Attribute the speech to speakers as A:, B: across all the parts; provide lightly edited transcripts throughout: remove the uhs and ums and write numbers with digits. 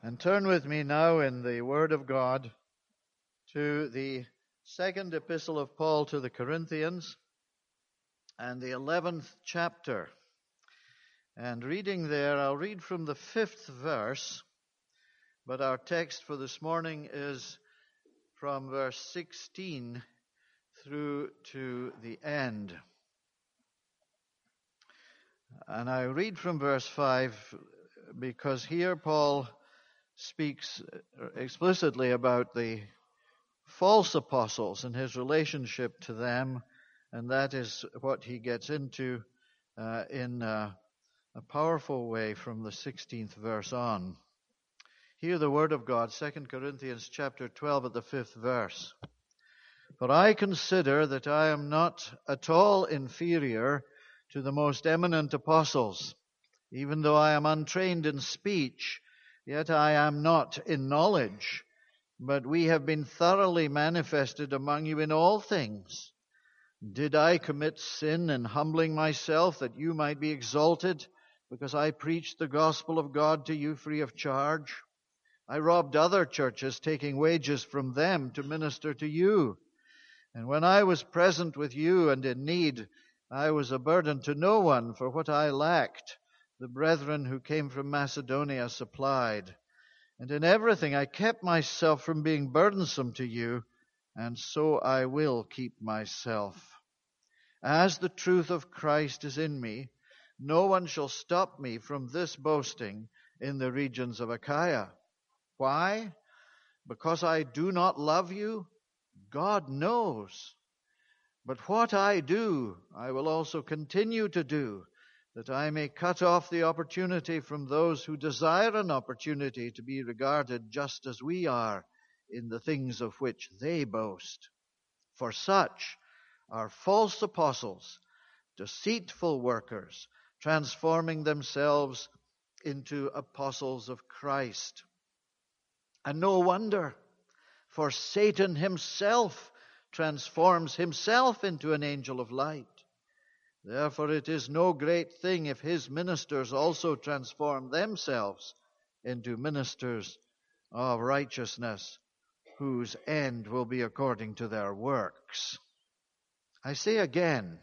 A: And turn with me now in the Word of God to the second epistle of Paul to the Corinthians and the 11th chapter. And reading there, I'll read from the 5th verse, but our text for this morning is from verse 16 through to the end. And I read from verse 5 because here Paul speaks explicitly about the false apostles and his relationship to them, and that is what he gets into in a powerful way from the 16th verse on. Hear the word of God, 2 Corinthians chapter 12 at the 5th verse. For I consider that I am not at all inferior to the most eminent apostles, even though I am untrained in speech. Yet I am not in knowledge, but we have been thoroughly manifested among you in all things. Did I commit sin in humbling myself that you might be exalted, because I preached the gospel of God to you free of charge? I robbed other churches, taking wages from them to minister to you. And when I was present with you and in need, I was a burden to no one, for what I lacked the brethren who came from Macedonia supplied. And in everything I kept myself from being burdensome to you, and so I will keep myself. As the truth of Christ is in me, no one shall stop me from this boasting in the regions of Achaia. Why? Because I do not love you? God knows. But what I do, I will also continue to do, that I may cut off the opportunity from those who desire an opportunity to be regarded just as we are in the things of which they boast. For such are false apostles, deceitful workers, transforming themselves into apostles of Christ. And no wonder, for Satan himself transforms himself into an angel of light. Therefore it is no great thing if his ministers also transform themselves into ministers of righteousness, whose end will be according to their works. I say again,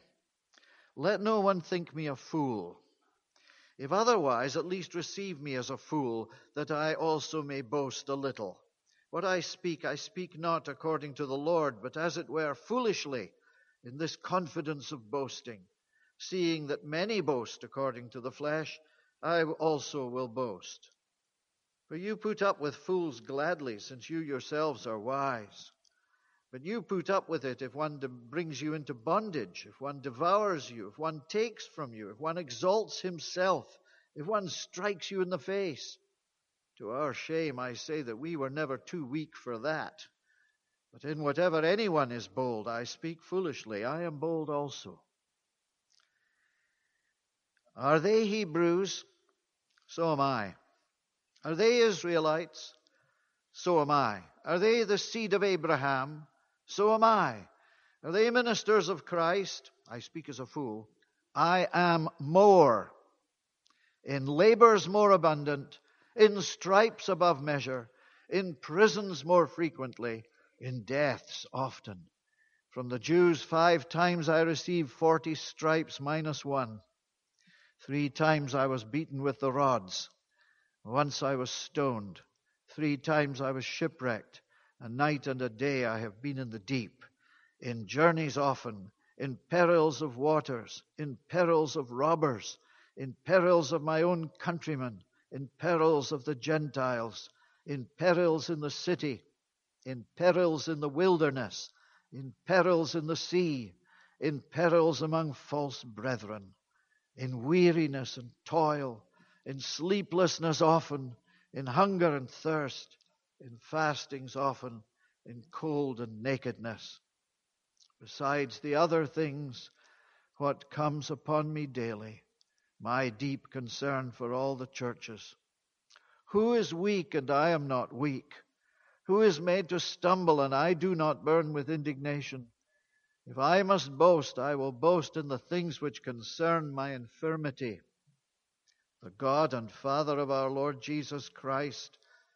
A: let no one think me a fool. If otherwise, at least receive me as a fool, that I also may boast a little. What I speak not according to the Lord, but as it were foolishly, in this confidence of boasting. Seeing that many boast according to the flesh, I also will boast. For you put up with fools gladly, since you yourselves are wise. But you put up with it if one brings you into bondage, if one devours you, if one takes from you, if one exalts himself, if one strikes you in the face. To our shame, I say that we were never too weak for that. But in whatever anyone is bold, I speak foolishly. I am bold also. Are they Hebrews? So am I. Are they Israelites? So am I. Are they the seed of Abraham? So am I. Are they ministers of Christ? I speak as a fool. I am more. In labors more abundant, in stripes above measure, in prisons more frequently, in deaths often. From the Jews 5 times I received 40 stripes minus 1. 3 times I was beaten with the rods. Once I was stoned. 3 times I was shipwrecked. A night and a day I have been in the deep. In journeys often, in perils of waters, in perils of robbers, in perils of my own countrymen, in perils of the Gentiles, in perils in the city, in perils in the wilderness, in perils in the sea, in perils among false brethren, in weariness and toil, in sleeplessness often, in hunger and thirst, in fastings often, in cold and nakedness. Besides the other things, what comes upon me daily, my deep concern for all the churches. Who is weak and I am not weak? Who is made to stumble and I do not burn with indignation? If I must boast, I will boast in the things which concern my infirmity. The God and Father of our Lord Jesus Christ,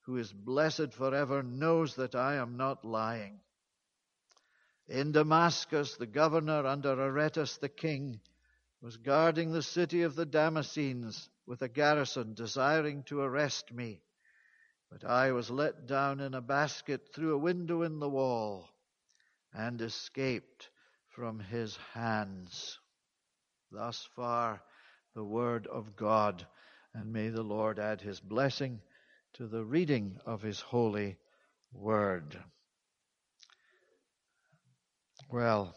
A: who is blessed forever, knows that I am not lying. In Damascus, the governor under Aretas the king was guarding the city of the Damascenes with a garrison, desiring to arrest me. But I was let down in a basket through a window in the wall and escaped from his hands. Thus far the word of God, and may the Lord add his blessing to the reading of his holy word. Well,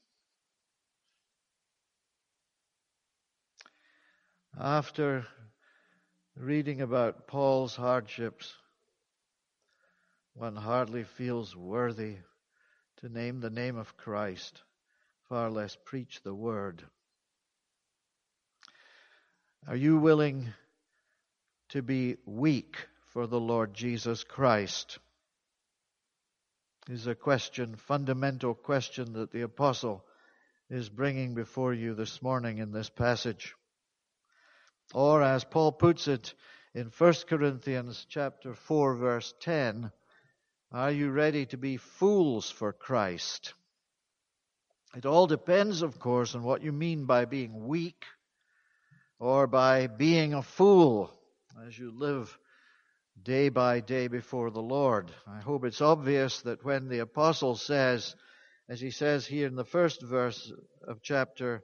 A: after reading about Paul's hardships, one hardly feels worthy to name the name of Christ, far less preach the word. Are you willing to be weak for the Lord Jesus Christ? Is a question, fundamental question that the apostle is bringing before you this morning in this passage. Or as Paul puts it in 1 Corinthians chapter 4 verse 10, are you ready to be fools for Christ? It all depends, of course, on what you mean by being weak or by being a fool as you live day by day before the Lord. I hope it's obvious that when the apostle says, as he says here in the first verse of chapter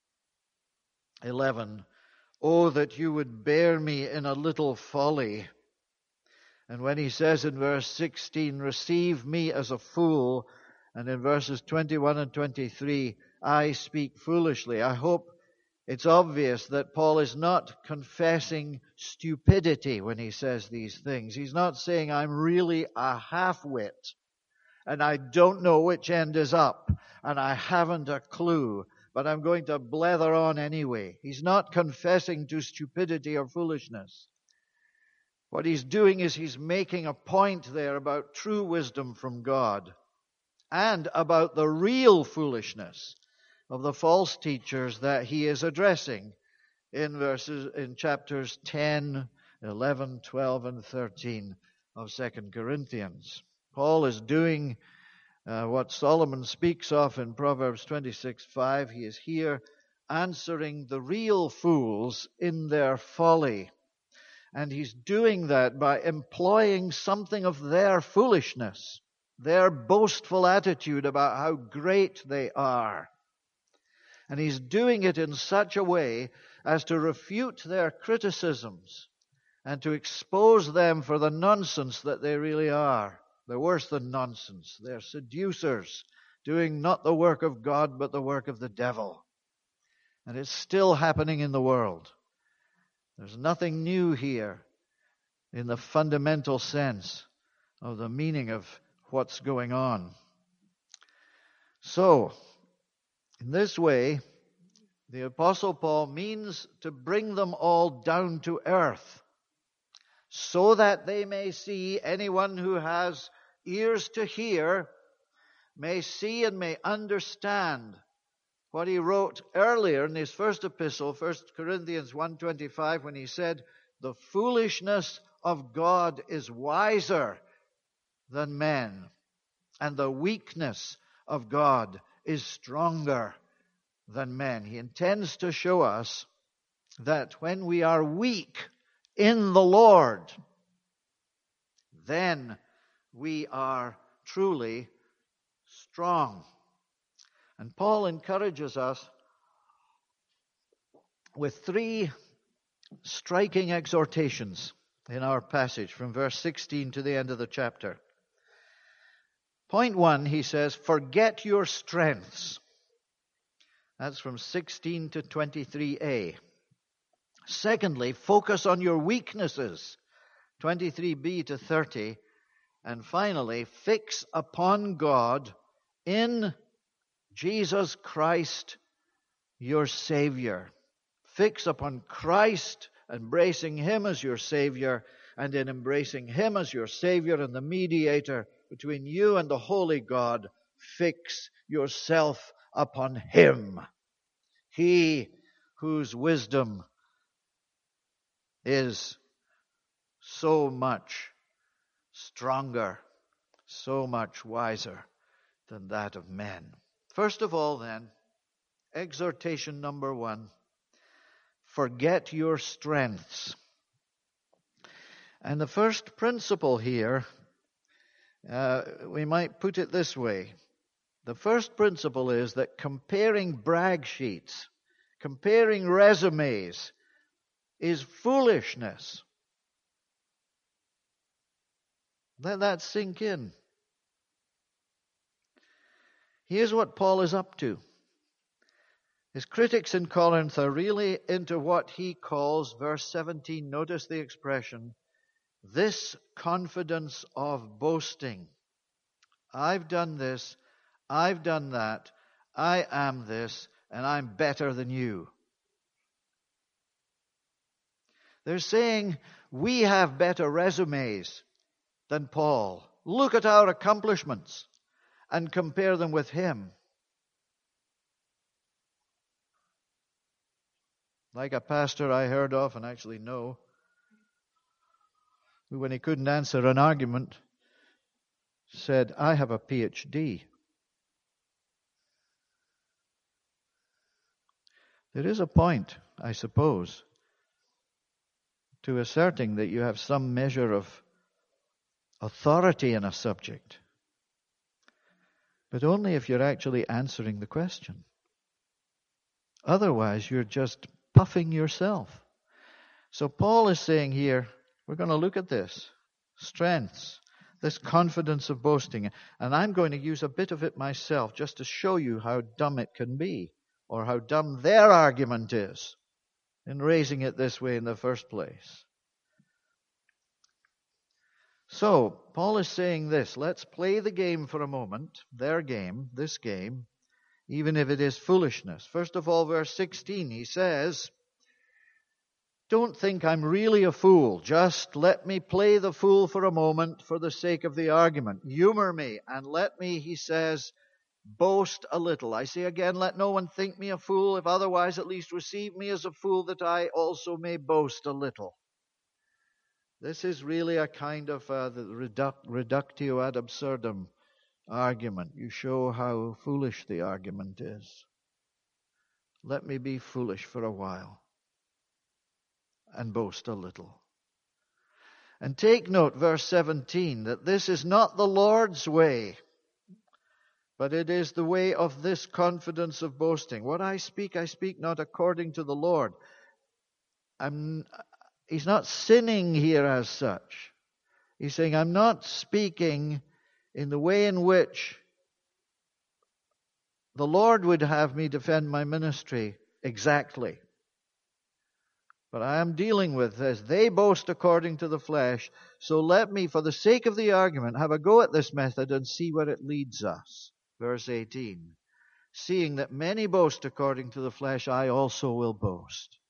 A: 11, "Oh, that you would bear me in a little folly." And when he says in verse 16, "Receive me as a fool," and in verses 21 and 23, "I speak foolishly," I hope it's obvious that Paul is not confessing stupidity when he says these things. He's not saying, "I'm really a half-wit, and I don't know which end is up, and I haven't a clue, but I'm going to blether on anyway." He's not confessing to stupidity or foolishness. What he's doing is he's making a point there about true wisdom from God and about the real foolishness of the false teachers that he is addressing in chapters 10, 11, 12, and 13 of 2 Corinthians. Paul is doing what Solomon speaks of in Proverbs 26:5. He is here answering the real fools in their folly. And he's doing that by employing something of their foolishness, their boastful attitude about how great they are. And he's doing it in such a way as to refute their criticisms and to expose them for the nonsense that they really are. They're worse than nonsense. They're seducers, doing not the work of God, but the work of the devil. And it's still happening in the world. There's nothing new here in the fundamental sense of the meaning of what's going on. So, in this way, the Apostle Paul means to bring them all down to earth so that they may see, anyone who has ears to hear, may see and may understand what he wrote earlier in his first epistle, 1 Corinthians 1:25, when he said, "The foolishness of God is wiser than men, and the weakness of God is stronger than men." He intends to show us that when we are weak in the Lord, then we are truly strong. And Paul encourages us with three striking exhortations in our passage from verse 16 to the end of the chapter. Point 1, he says, "Forget your strengths." That's from 16 to 23a. Secondly, focus on your weaknesses, 23b to 30. And finally, fix upon God in Jesus Christ, your Savior. Fix upon Christ, embracing Him as your Savior, and in embracing Him as your Savior and the mediator between you and the holy God, fix yourself upon Him. He whose wisdom is so much stronger, so much wiser than that of men. First of all, then, exhortation number 1, forget your strengths. And the first principle here, we might put it this way. The first principle is that comparing brag sheets, comparing resumes, is foolishness. Let that sink in. Here's what Paul is up to. His critics in Corinth are really into what he calls, verse 17, notice the expression, this confidence of boasting. I've done this, I've done that, I am this, and I'm better than you. They're saying, we have better resumes than Paul. Look at our accomplishments and compare them with him. Like a pastor I heard of and actually know, who when he couldn't answer an argument said, I have a PhD. There is a point, I suppose, to asserting that you have some measure of authority in a subject, but only if you're actually answering the question. Otherwise, you're just puffing yourself. So Paul is saying here, we're going to look at this. Strengths, this confidence of boasting. And I'm going to use a bit of it myself just to show you how dumb it can be, or how dumb their argument is in raising it this way in the first place. So, Paul is saying this, let's play the game for a moment, their game, this game, even if it is foolishness. First of all, verse 16, he says, don't think I'm really a fool. Just let me play the fool for a moment for the sake of the argument. Humor me and let me, he says, boast a little. I say again, let no one think me a fool. If otherwise, at least receive me as a fool that I also may boast a little. This is really a kind of the reductio ad absurdum argument. You show how foolish the argument is. Let me be foolish for a while and boast a little. And take note, verse 17, that this is not the Lord's way, but it is the way of this confidence of boasting. What I speak not according to the Lord. He's not sinning here as such. He's saying, I'm not speaking in the way in which the Lord would have me defend my ministry exactly. But I am dealing with this. They boast according to the flesh. So let me, for the sake of the argument, have a go at this method and see where it leads us. Verse 18. Seeing that many boast according to the flesh, I also will boast.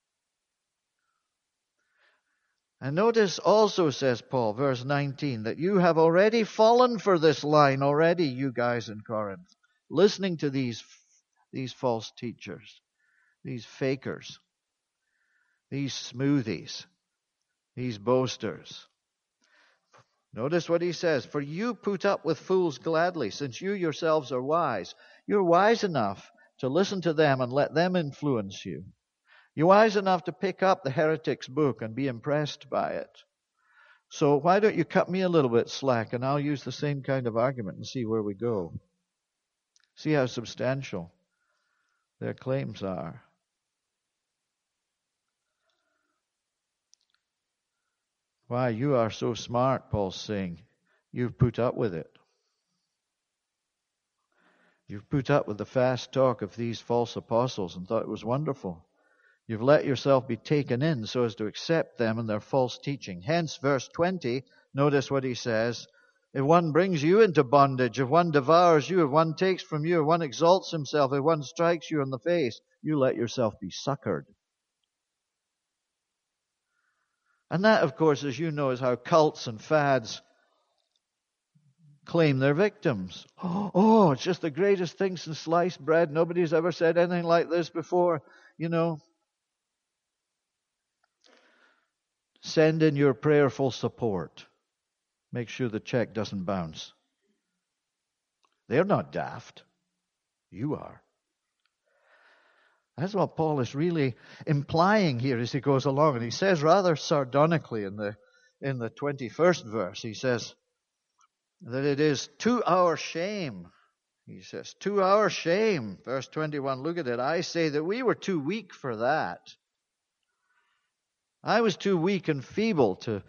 A: And notice also, says Paul, verse 19, that you have already fallen for this line already, you guys in Corinth, listening to these false teachers, these fakers, these smoothies, these boasters. Notice what he says, for you put up with fools gladly, since you yourselves are wise. You're wise enough to listen to them and let them influence you. You're wise enough to pick up the heretic's book and be impressed by it. So why don't you cut me a little bit slack and I'll use the same kind of argument and see where we go. See how substantial their claims are. Why, you are so smart, Paul's saying. You've put up with it. You've put up with the fast talk of these false apostles and thought it was wonderful. You've let yourself be taken in so as to accept them and their false teaching. Hence, verse 20, notice what he says. If one brings you into bondage, if one devours you, if one takes from you, if one exalts himself, if one strikes you in the face, you let yourself be succored. And that, of course, as you know, is how cults and fads claim their victims. Oh, it's just the greatest thing since sliced bread. Nobody's ever said anything like this before. You know, send in your prayerful support. Make sure the check doesn't bounce. They're not daft. You are. That's what Paul is really implying here as he goes along. And he says rather sardonically in the 21st verse, he says that it is to our shame. He says, to our shame. Verse 21, look at it. I say that we were too weak for that. I was too weak and feeble to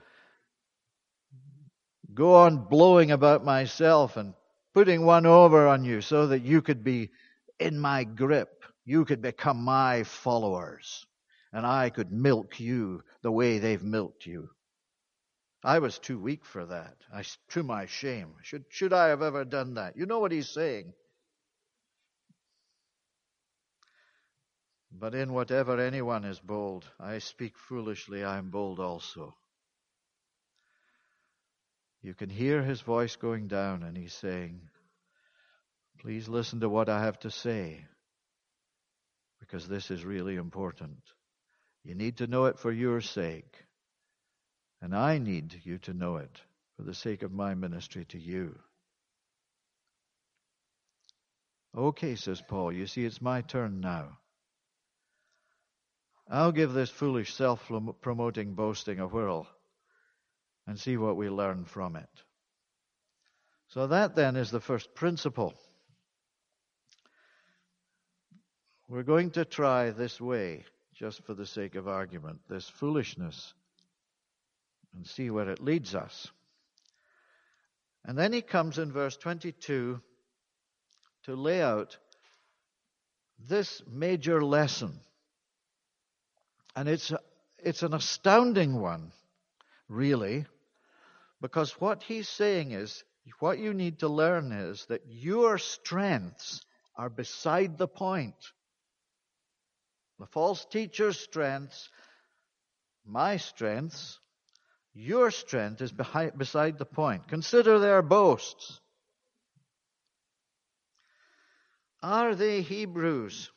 A: go on blowing about myself and putting one over on you so that you could be in my grip. You could become my followers. And I could milk you the way they've milked you. I was too weak for that. To my shame. Should I have ever done that? You know what he's saying. But in whatever anyone is bold, I speak foolishly, I am bold also. You can hear his voice going down, and he's saying, please listen to what I have to say, because this is really important. You need to know it for your sake, and I need you to know it for the sake of my ministry to you. Okay, says Paul, you see, it's my turn now. I'll give this foolish self-promoting boasting a whirl and see what we learn from it. So that then is the first principle. We're going to try this way, just for the sake of argument, this foolishness, and see where it leads us. And then he comes in verse 22 to lay out this major lesson. And it's an astounding one, really, because what he's saying is, what you need to learn is that your strengths are beside the point. The false teacher's strengths, my strengths, your strength is beside the point. Consider their boasts. Are they Hebrews?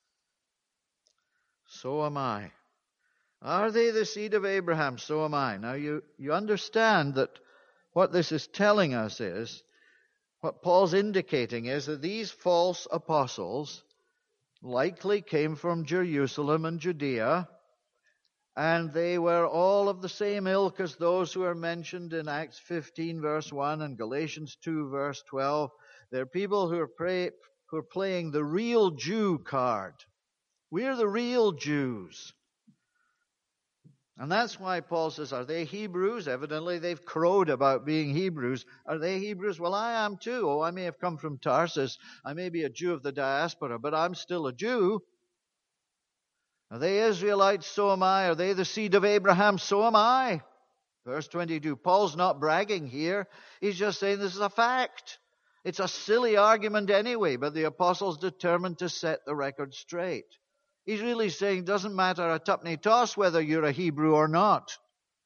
A: So am I. Are they the seed of Abraham? So am I. Now you understand that what this is telling us is, what Paul's indicating is that these false apostles likely came from Jerusalem and Judea, and they were all of the same ilk as those who are mentioned in Acts 15 verse 1 and Galatians 2 verse 12. They're people who are playing the real Jew card. We're the real Jews. And that's why Paul says, are they Hebrews? Evidently they've crowed about being Hebrews. Are they Hebrews? Well, I am too. Oh, I may have come from Tarsus. I may be a Jew of the diaspora, but I'm still a Jew. Are they Israelites? So am I. Are they the seed of Abraham? So am I. Verse 22. Paul's not bragging here. He's just saying this is a fact. It's a silly argument anyway, but the apostles determined to set the record straight. He's really saying it doesn't matter a tuppenny toss whether you're a Hebrew or not.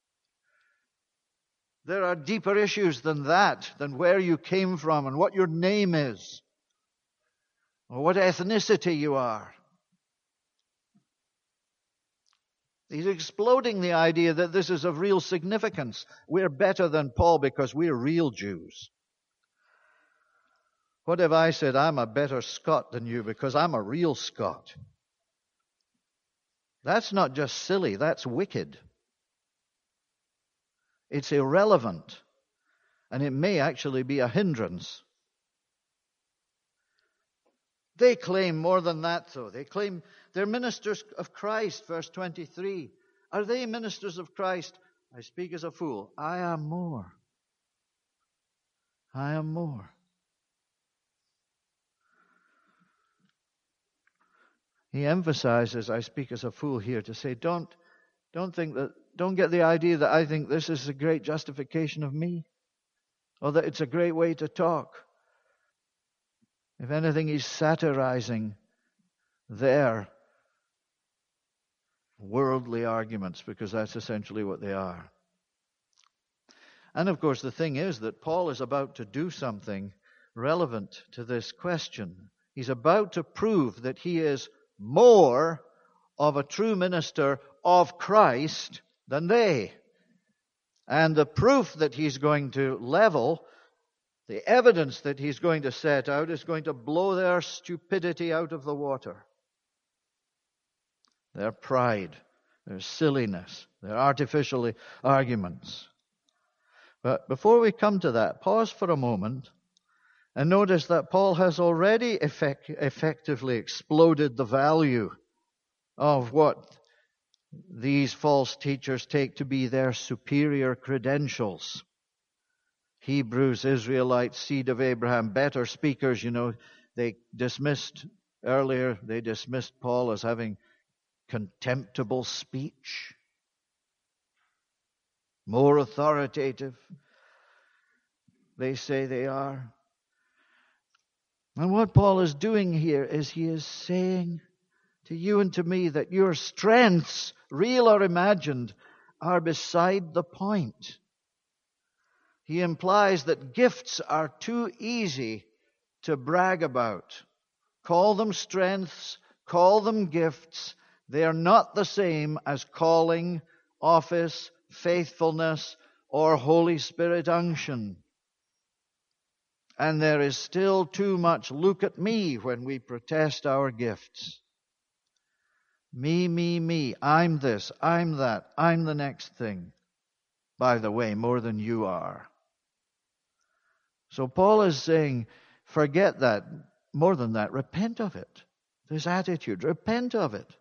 A: There are deeper issues than that, than where you came from and what your name is, or what ethnicity you are. He's exploding the idea that this is of real significance. We're better than Paul because we're real Jews. What if I said, I'm a better Scot than you because I'm a real Scot? That's not just silly, that's wicked. It's irrelevant. And it may actually be a hindrance. They claim more than that, though. They claim they're ministers of Christ, verse 23. Are they ministers of Christ? I speak as a fool. I am more. I am more. He emphasizes, I speak as a fool here, to say, don't get the idea that I think this is a great justification of me, or that it's a great way to talk. If anything, he's satirizing their worldly arguments, because that's essentially what they are. And of course, the thing is that Paul is about to do something relevant to this question. He's about to prove that he is more of a true minister of Christ than they. And the proof that he's going to level, the evidence that he's going to set out, is going to blow their stupidity out of the water. Their pride, their silliness, their artificial arguments. But before we come to that, pause for a moment and notice that Paul has already effectively exploded the value of what these false teachers take to be their superior credentials. Hebrews, Israelites, seed of Abraham, better speakers, they dismissed Paul as having contemptible speech, more authoritative, they say they are. And what Paul is doing here is he is saying to you and to me that your strengths, real or imagined, are beside the point. He implies that gifts are too easy to brag about. Call them strengths, call them gifts. They are not the same as calling, office, faithfulness, or Holy Spirit unction. And there is still too much look at me when we protest our gifts. Me. I'm this, I'm that, I'm the next thing. By the way, more than you are. So Paul is saying, forget that. More than that, repent of it. This attitude, repent of it.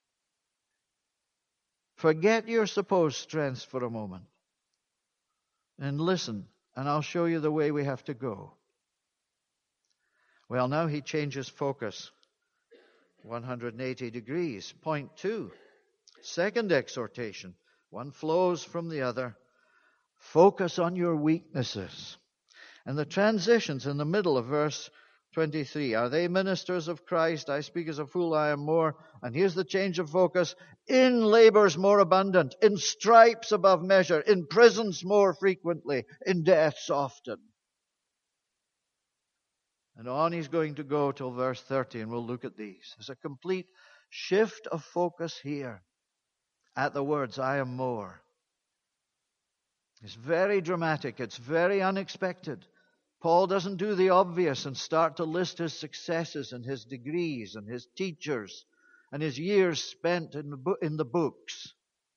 A: Forget your supposed strengths for a moment. And listen, and I'll show you the way we have to go. Well, now he changes focus 180 degrees. Point 2, second exhortation. One flows from the other. Focus on your weaknesses. And the transitions in the middle of verse 23. Are they ministers of Christ? I speak as a fool, I am more. And here's the change of focus. In labors more abundant, in stripes above measure, in prisons more frequently, in deaths often. And on he's going to go till verse 30, and we'll look at these. There's a complete shift of focus here at the words, I am more. It's very dramatic. It's very unexpected. Paul doesn't do the obvious and start to list his successes and his degrees and his teachers and his years spent in the books,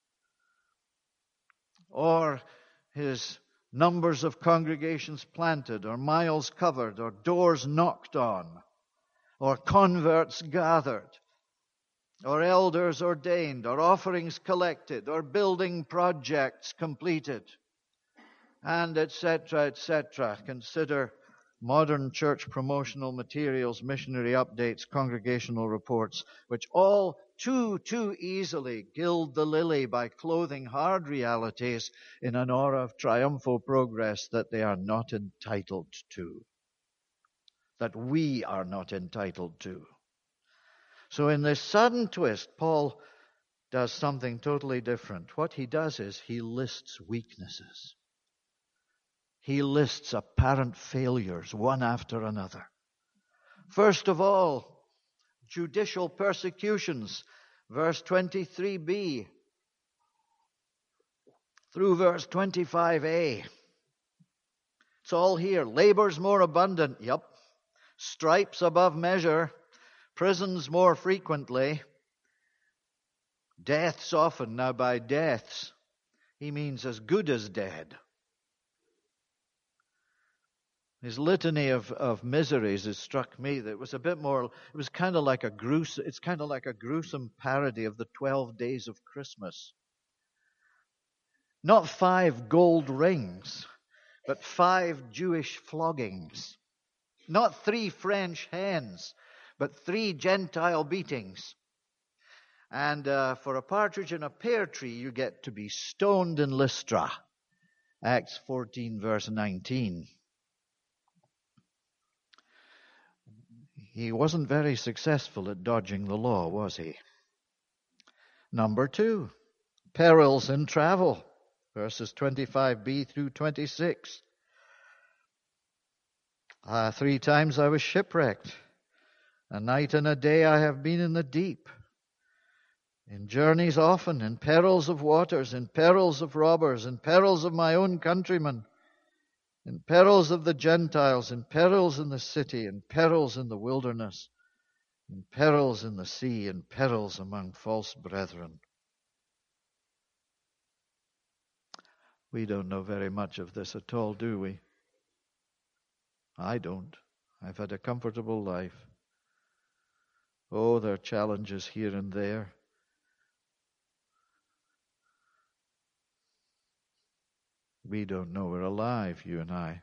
A: or his numbers of congregations planted, or miles covered, or doors knocked on, or converts gathered, or elders ordained, or offerings collected, or building projects completed, and etc., etc. Consider modern church promotional materials, missionary updates, congregational reports, which all too easily gild the lily by clothing hard realities in an aura of triumphal progress that they are not entitled to, that we are not entitled to. So in this sudden twist, Paul does something totally different. What he does is he lists weaknesses. He lists apparent failures, one after another. First of all, judicial persecutions, verse 23b through verse 25a. It's all here. Labors more abundant, yep. Stripes above measure, prisons more frequently, deaths often. Now by deaths, he means as good as dead. His litany of miseries has struck me. That it was a bit more, it was kind of like a gruesome parody of the 12 days of Christmas. Not 5 gold rings, but 5 Jewish floggings. Not 3 French hens, but 3 Gentile beatings. And for a partridge in a pear tree, you get to be stoned in Lystra. Acts 14, verse 19. He wasn't very successful at dodging the law, was he? Number 2, perils in travel, verses 25b through 26. 3 times I was shipwrecked. A night and a day I have been in the deep. In journeys often, in perils of waters, in perils of robbers, in perils of my own countrymen, in perils of the Gentiles, in perils in the city, in perils in the wilderness, in perils in the sea, in perils among false brethren. We don't know very much of this at all, do we? I don't. I've had a comfortable life. Oh, there are challenges here and there. We don't know. We're alive, you and I.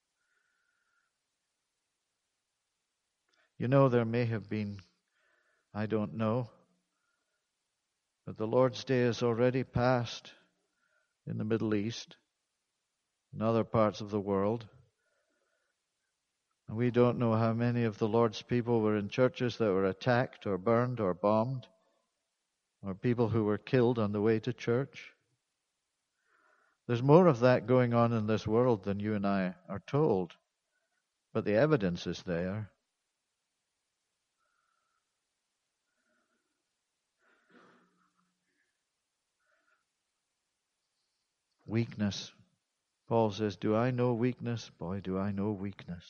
A: You know, there may have been, I don't know, but the Lord's Day is already past in the Middle East and other parts of the world. And we don't know how many of the Lord's people were in churches that were attacked or burned or bombed, or people who were killed on the way to church. There's more of that going on in this world than you and I are told, but the evidence is there. Weakness. Paul says, do I know weakness? Boy, do I know weakness.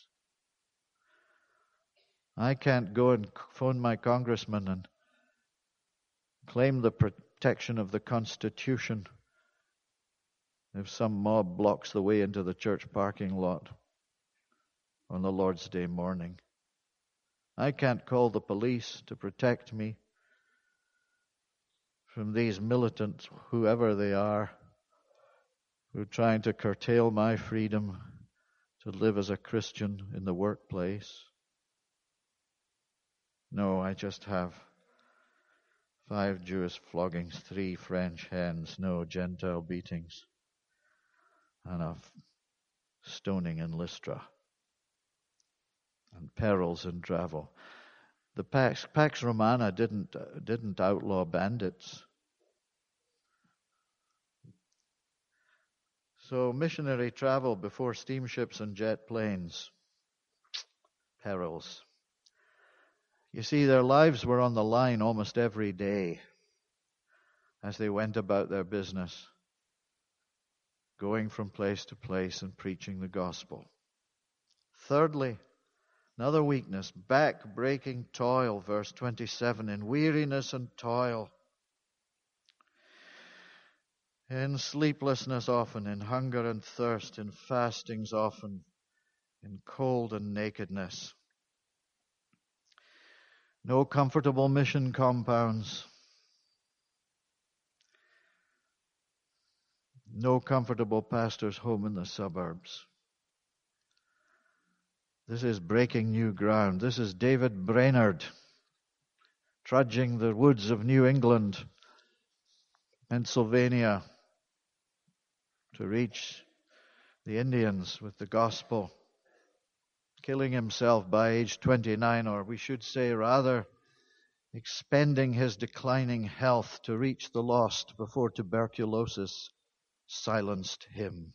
A: I can't go and phone my congressman and claim the protection of the Constitution if some mob blocks the way into the church parking lot on the Lord's Day morning. I can't call the police to protect me from these militants, whoever they are, who are trying to curtail my freedom to live as a Christian in the workplace. No, I just have 5 Jewish floggings, 3 French hens, no Gentile beatings, and a stoning in Lystra, and perils in travel. The Pax Romana didn't outlaw bandits. So missionary travel before steamships and jet planes, perils. You see, their lives were on the line almost every day as they went about their business, going from place to place and preaching the gospel. Thirdly, another weakness, back-breaking toil, verse 27, in weariness and toil, in sleeplessness often, in hunger and thirst, in fastings often, in cold and nakedness. No comfortable mission compounds. No comfortable pastor's home in the suburbs. This is breaking new ground. This is David Brainerd trudging the woods of New England, Pennsylvania, to reach the Indians with the gospel, killing himself by age 29, or we should say rather, expending his declining health to reach the lost before tuberculosis silenced him.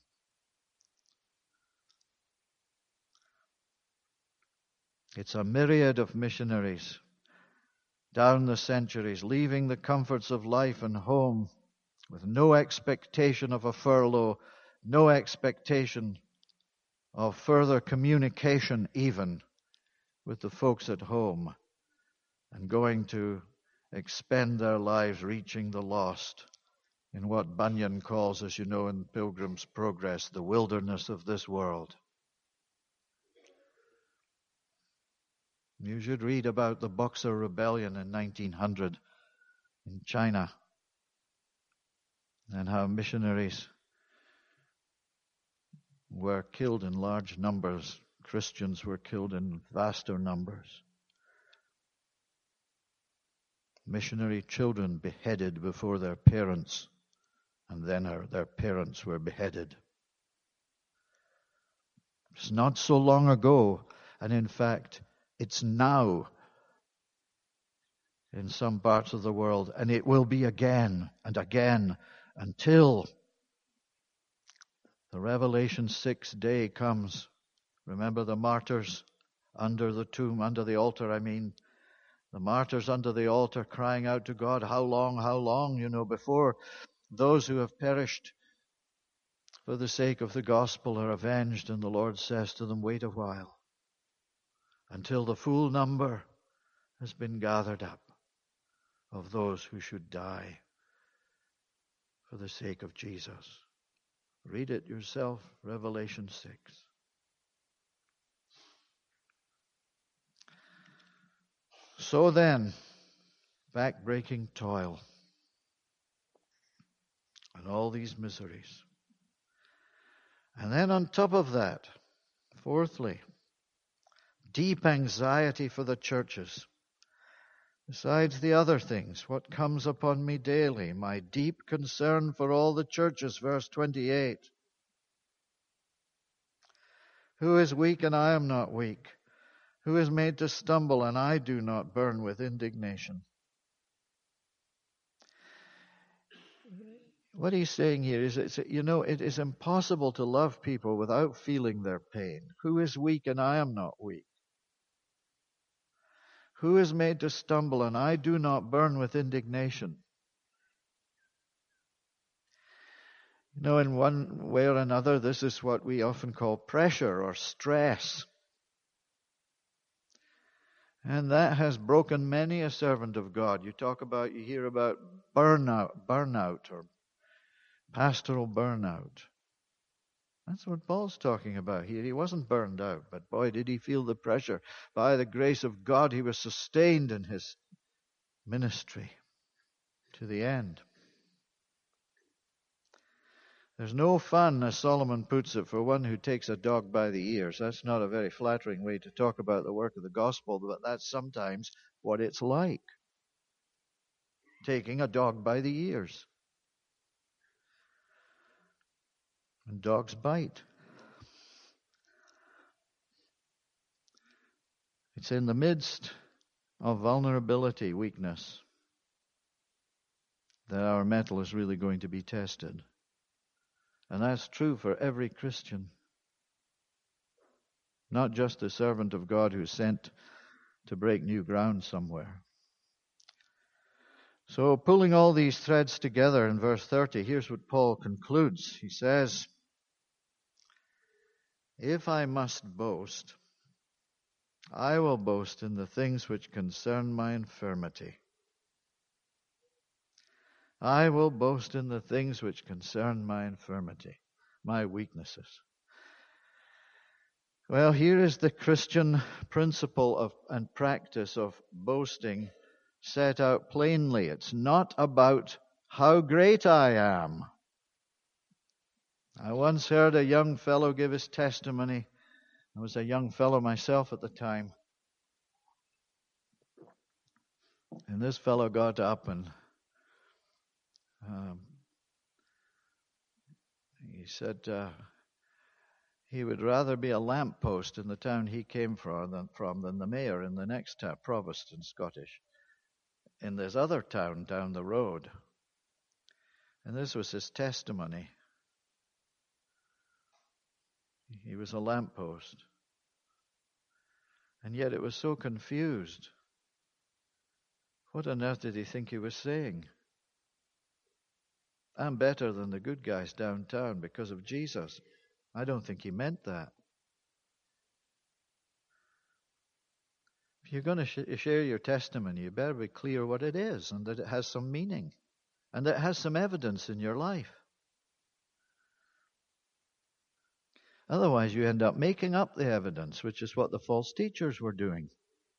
A: It's a myriad of missionaries down the centuries, leaving the comforts of life and home with no expectation of a furlough, no expectation of further communication even with the folks at home, and going to expend their lives reaching the lost in what Bunyan calls, as you know, in Pilgrim's Progress, the wilderness of this world. You should read about the Boxer Rebellion in 1900 in China, and how missionaries were killed in large numbers. Christians were killed in vaster numbers. Missionary children beheaded before their parents, and then their parents were beheaded. It's not so long ago, and in fact, it's now in some parts of the world, and it will be again and again until the Revelation 6 day comes. Remember the martyrs under the tomb, under the altar, the The martyrs under the altar crying out to God, how long, before those who have perished for the sake of the gospel are avenged. And the Lord says to them, wait a while until the full number has been gathered up of those who should die for the sake of Jesus. Read it yourself, Revelation 6. So then, back-breaking toil and all these miseries. And then on top of that, fourthly, deep anxiety for the churches. Besides the other things, what comes upon me daily? My deep concern for all the churches, verse 28. Who is weak and I am not weak? Who is made to stumble and I do not burn with indignation? What he's saying here is, it is impossible to love people without feeling their pain. Who is weak and I am not weak? Who is made to stumble and I do not burn with indignation? In one way or another, this is what we often call pressure or stress. And that has broken many a servant of God. You hear about burnout or pastoral burnout. That's what Paul's talking about here. He wasn't burned out, but boy, did he feel the pressure. By the grace of God, he was sustained in his ministry to the end. There's no fun, as Solomon puts it, for one who takes a dog by the ears. That's not a very flattering way to talk about the work of the gospel, but that's sometimes what it's like. Taking a dog by the ears. And dogs bite. It's in the midst of vulnerability, weakness, that our mettle is really going to be tested. And that's true for every Christian. Not just the servant of God who's sent to break new ground somewhere. So pulling all these threads together in verse 30, here's what Paul concludes. He says, if I must boast, I will boast in the things which concern my infirmity. I will boast in the things which concern my infirmity, my weaknesses. Well, here is the Christian principle and practice of boasting set out plainly. It's not about how great I am. I once heard a young fellow give his testimony. I was a young fellow myself at the time. And this fellow got up and he said he would rather be a lamppost in the town he came from than the mayor in the next town, provost in Scottish, in this other town down the road. And this was his testimony. He was a lamppost. And yet it was so confused. What on earth did he think he was saying? I'm better than the good guys downtown because of Jesus. I don't think he meant that. If you're going to share your testimony, you better be clear what it is and that it has some meaning and that it has some evidence in your life. Otherwise, you end up making up the evidence, which is what the false teachers were doing.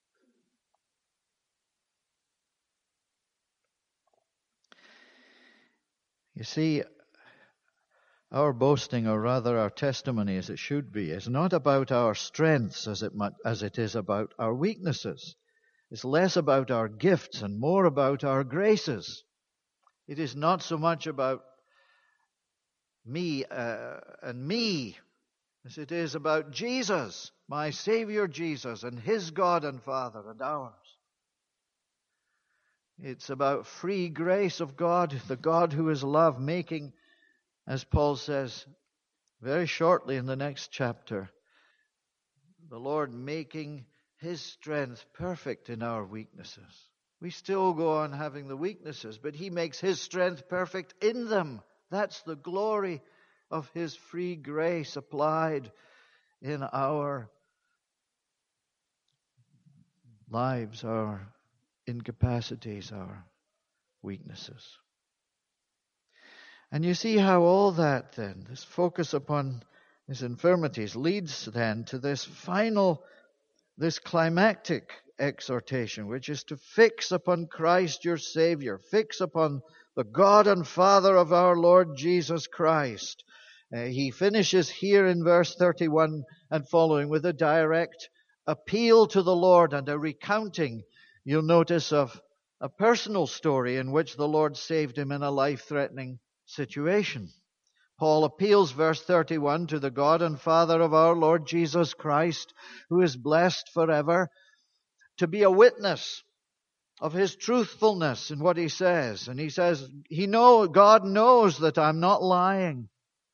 A: You see, our boasting, or rather our testimony as it should be, is not about our strengths as it is about our weaknesses. It's less about our gifts and more about our graces. It is not so much about me and me as it is about Jesus, my Savior Jesus, and His God and Father and ours. It's about free grace of God, the God who is love, making, as Paul says very shortly in the next chapter, the Lord making His strength perfect in our weaknesses. We still go on having the weaknesses, but He makes His strength perfect in them. That's the glory of His free grace applied in our lives, our incapacities, our weaknesses. And you see how all that then, this focus upon his infirmities, leads then to this climactic exhortation, which is to fix upon Christ your Savior, fix upon the God and Father of our Lord Jesus Christ. He finishes here in verse 31 and following with a direct appeal to the Lord and a recounting, you'll notice, of a personal story in which the Lord saved him in a life-threatening situation. Paul appeals, verse 31, to the God and Father of our Lord Jesus Christ, who is blessed forever, to be a witness of His truthfulness in what He says. And he says, God knows that I'm not lying.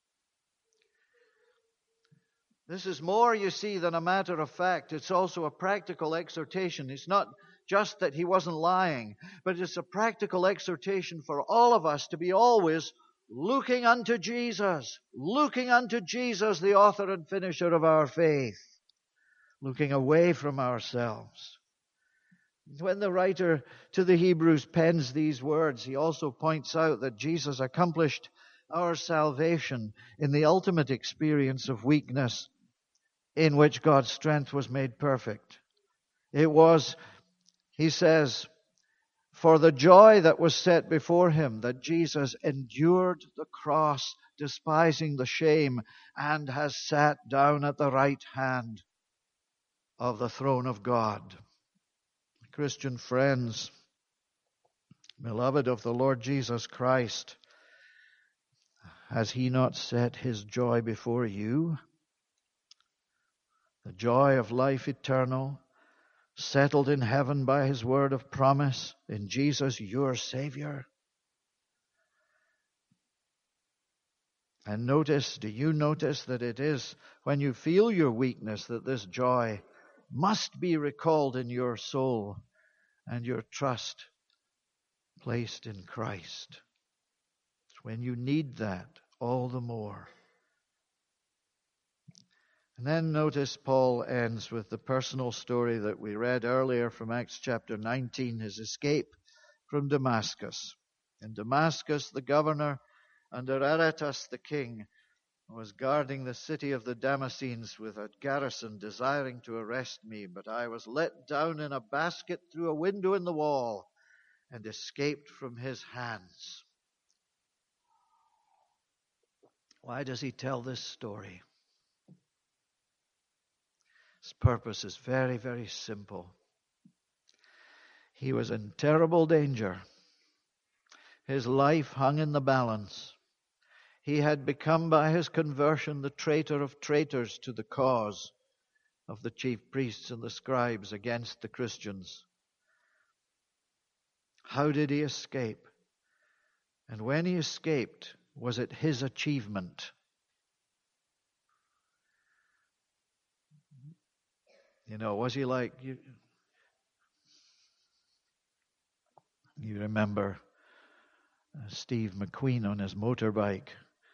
A: This is more, you see, than a matter of fact. It's also a practical exhortation. It's not just that he wasn't lying, but it's a practical exhortation for all of us to be always looking unto Jesus, the author and finisher of our faith, looking away from ourselves. When the writer to the Hebrews pens these words, he also points out that Jesus accomplished our salvation in the ultimate experience of weakness, in which God's strength was made perfect. It was, he says, for the joy that was set before him, that Jesus endured the cross, despising the shame, and has sat down at the right hand of the throne of God. Christian friends, beloved of the Lord Jesus Christ, has He not set His joy before you? The joy of life eternal, settled in heaven by His word of promise, in Jesus your Savior. And do you notice that it is when you feel your weakness that this joy must be recalled in your soul and your trust placed in Christ? It's when you need that all the more. And then notice Paul ends with the personal story that we read earlier from Acts chapter 19, his escape from Damascus. In Damascus, the governor, under Aretas the king, was guarding the city of the Damascenes with a garrison desiring to arrest me, but I was let down in a basket through a window in the wall and escaped from his hands. Why does he tell this story? His purpose is very, very simple. He was in terrible danger. His life hung in the balance. He had become by his conversion the traitor of traitors to the cause of the chief priests and the scribes against the Christians. How did he escape? And when he escaped, was it his achievement? Was he like you? You remember Steve McQueen on his motorbike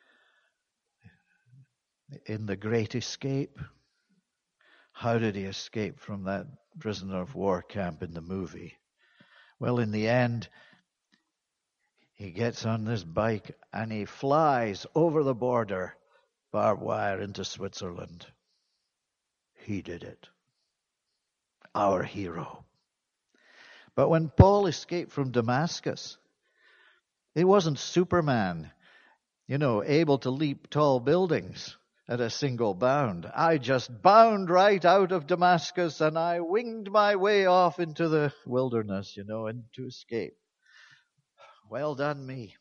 A: in The Great Escape? How did he escape from that prisoner of war camp in the movie? Well, in the end, he gets on this bike and he flies over the border, barbed wire, into Switzerland. He did it. Our hero. But when Paul escaped from Damascus, it wasn't Superman, able to leap tall buildings at a single bound. I just bound right out of Damascus and I winged my way off into the wilderness, and to escape. Well done me.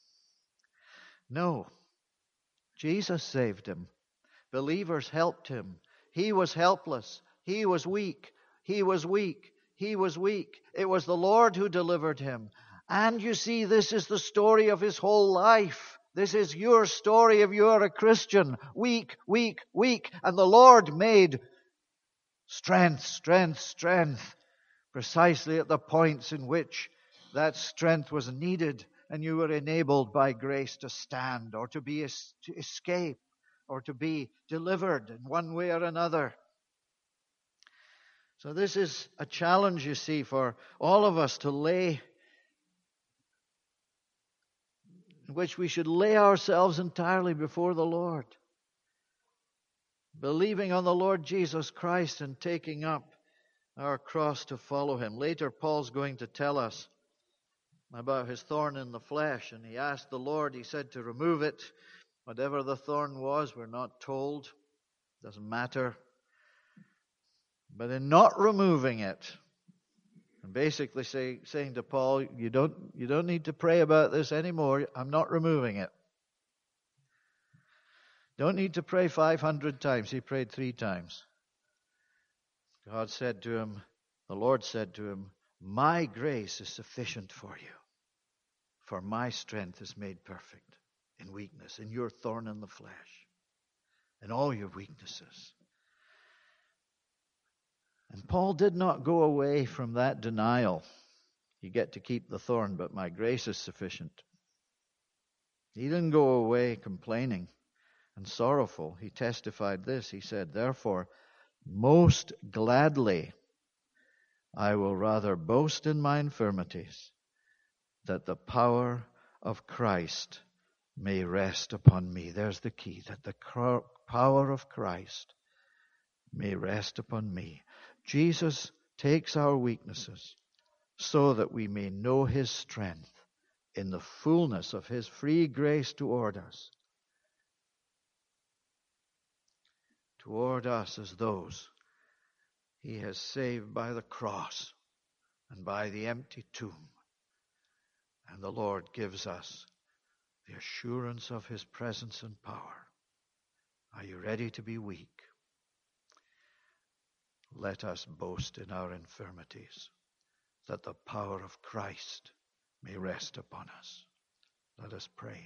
A: No. Jesus saved him. Believers helped him. He was helpless. He was weak. He was weak. He was weak. It was the Lord who delivered him. And you see, this is the story of his whole life. This is your story if you are a Christian. Weak, weak, weak. And the Lord made Strength, strength, strength. Precisely at the points in which that strength was needed and you were enabled by grace to stand or to escape or to be delivered in one way or another. So this is a challenge, you see, for all of us to lay, in which we should lay ourselves entirely before the Lord, believing on the Lord Jesus Christ and taking up our cross to follow him. Later, Paul's going to tell us about his thorn in the flesh, and he asked the Lord, he said, to remove it. Whatever the thorn was, we're not told. Doesn't matter. But in not removing it, and basically saying to Paul, you don't need to pray about this anymore. I'm not removing it. Don't need to pray 500 times. He prayed 3 times. God said to him, the Lord said to him, my grace is sufficient for you, for my strength is made perfect in weakness, in your thorn in the flesh, in all your weaknesses. And Paul did not go away from that denial. You get to keep the thorn, but my grace is sufficient. He didn't go away complaining and sorrowful. He testified this. He said, therefore, most gladly I will rather boast in my infirmities, that the power of Christ may rest upon me. There's the key, that the power of Christ may rest upon me. Jesus takes our weaknesses so that we may know his strength in the fullness of his free grace toward us as those he has saved by the cross and by the empty tomb. And the Lord gives us the assurance of his presence and power. Are you ready to be weak? Let us boast in our infirmities, that the power of Christ may rest upon us. Let us pray.